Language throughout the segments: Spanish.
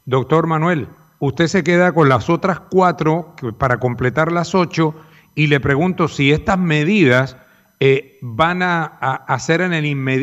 Doctor Manuel, usted se queda con las otras 4 para completar las 8 y le pregunto si estas medidas van a hacer en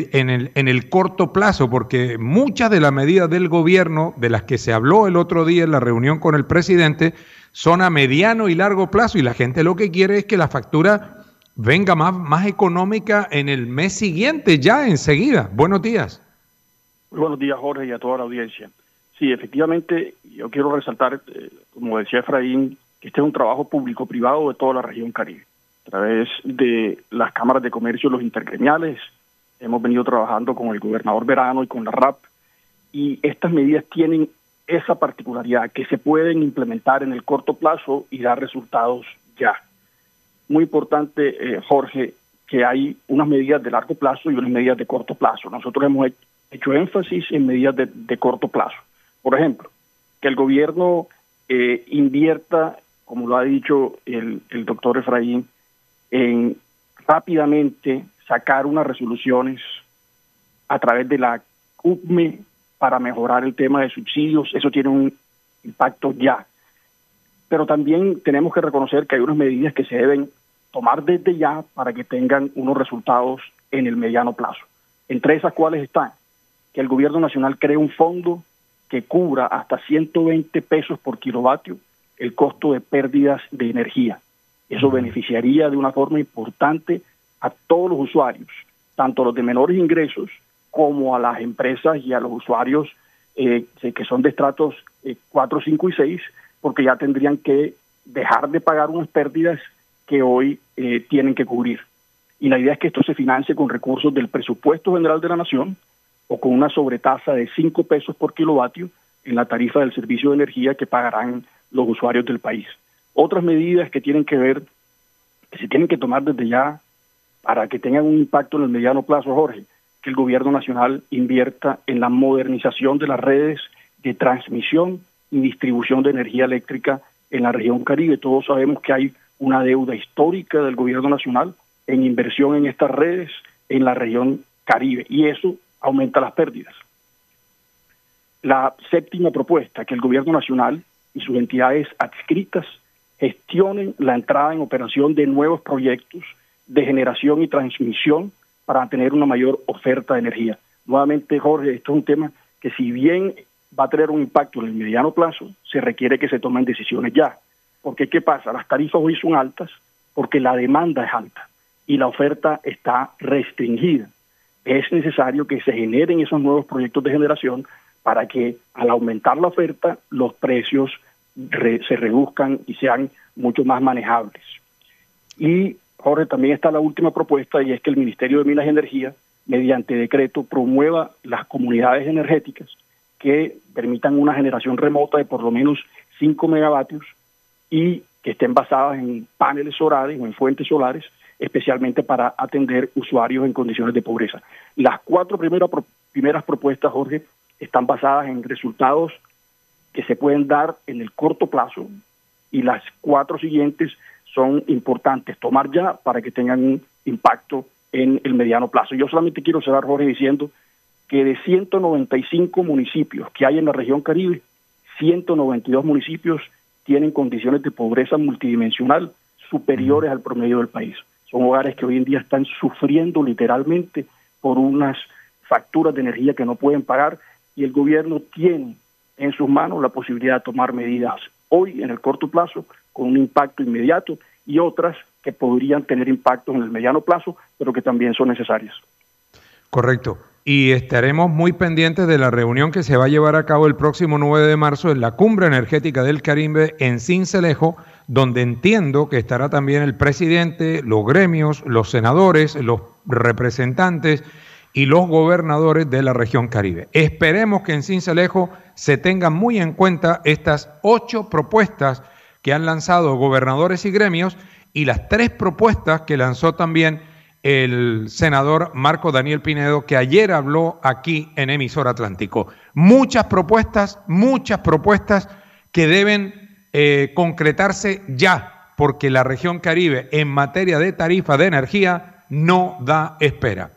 el corto plazo, porque muchas de las medidas del gobierno, de las que se habló el otro día en la reunión con el presidente, son a mediano y largo plazo, y la gente lo que quiere es que la factura venga más económica en el mes siguiente, ya enseguida. Buenos días. Muy buenos días, Jorge, y a toda la audiencia. Sí, efectivamente, yo quiero resaltar, como decía Efraín, que este es un trabajo público-privado de toda la región Caribe. A través de las cámaras de comercio, los intergremiales, hemos venido trabajando con el gobernador Verano y con la RAP, y estas medidas tienen esa particularidad, que se pueden implementar en el corto plazo y dar resultados ya. Muy importante, Jorge, que hay unas medidas de largo plazo y unas medidas de corto plazo. Nosotros hemos hecho énfasis en medidas de corto plazo. Por ejemplo, que el gobierno invierta, como lo ha dicho el doctor Efraín, en rápidamente sacar unas resoluciones a través de la CUPME para mejorar el tema de subsidios. Eso tiene un impacto ya. Pero también tenemos que reconocer que hay unas medidas que se deben tomar desde ya para que tengan unos resultados en el mediano plazo. Entre esas cuales están que el gobierno nacional cree un fondo que cubra hasta 120 pesos por kilovatio el costo de pérdidas de energía. Eso beneficiaría de una forma importante a todos los usuarios, tanto a los de menores ingresos como a las empresas y a los usuarios que son de estratos 4, 5 y 6, porque ya tendrían que dejar de pagar unas pérdidas que hoy tienen que cubrir. Y la idea es que esto se financie con recursos del presupuesto general de la Nación o con una sobretasa de 5 pesos por kilovatio en la tarifa del servicio de energía que pagarán los usuarios del país. Otras medidas que tienen que ver, que se tienen que tomar desde ya para que tengan un impacto en el mediano plazo, Jorge, que el gobierno nacional invierta en la modernización de las redes de transmisión y distribución de energía eléctrica en la región Caribe. Todos sabemos que hay una deuda histórica del gobierno nacional en inversión en estas redes en la región Caribe, y eso aumenta las pérdidas. La séptima propuesta, que el gobierno nacional y sus entidades adscritas gestionen la entrada en operación de nuevos proyectos de generación y transmisión para tener una mayor oferta de energía. Nuevamente, Jorge, esto es un tema que, si bien va a tener un impacto en el mediano plazo, se requiere que se tomen decisiones ya. Porque, ¿qué pasa? Las tarifas hoy son altas porque la demanda es alta y la oferta está restringida. Es necesario que se generen esos nuevos proyectos de generación para que, al aumentar la oferta, los precios se reduzcan y sean mucho más manejables. Y, Jorge, también está la última propuesta, y es que el Ministerio de Minas y Energía, mediante decreto, promueva las comunidades energéticas que permitan una generación remota de por lo menos 5 megavatios y que estén basadas en paneles solares o en fuentes solares, especialmente para atender usuarios en condiciones de pobreza. Las 4 primeras propuestas, Jorge, están basadas en resultados que se pueden dar en el corto plazo, y las 4 siguientes son importantes tomar ya para que tengan un impacto en el mediano plazo. Yo solamente quiero cerrar, Jorge, diciendo que de 195 municipios que hay en la región Caribe, 192 municipios tienen condiciones de pobreza multidimensional superiores al promedio del país. Son hogares que hoy en día están sufriendo literalmente por unas facturas de energía que no pueden pagar, y el gobierno tiene en sus manos la posibilidad de tomar medidas hoy en el corto plazo con un impacto inmediato, y otras que podrían tener impactos en el mediano plazo, pero que también son necesarias. Correcto. Y estaremos muy pendientes de la reunión que se va a llevar a cabo el próximo 9 de marzo en la Cumbre Energética del Caribe en Sincelejo, donde entiendo que estará también el presidente, los gremios, los senadores, los representantes y los gobernadores de la región Caribe. Esperemos que en Sincelejo se tengan muy en cuenta estas 8 propuestas que han lanzado gobernadores y gremios, y las 3 propuestas que lanzó también el senador Marco Daniel Pinedo, que ayer habló aquí en Emisora Atlántico. Muchas propuestas que deben concretarse ya, porque la región Caribe en materia de tarifa de energía no da espera.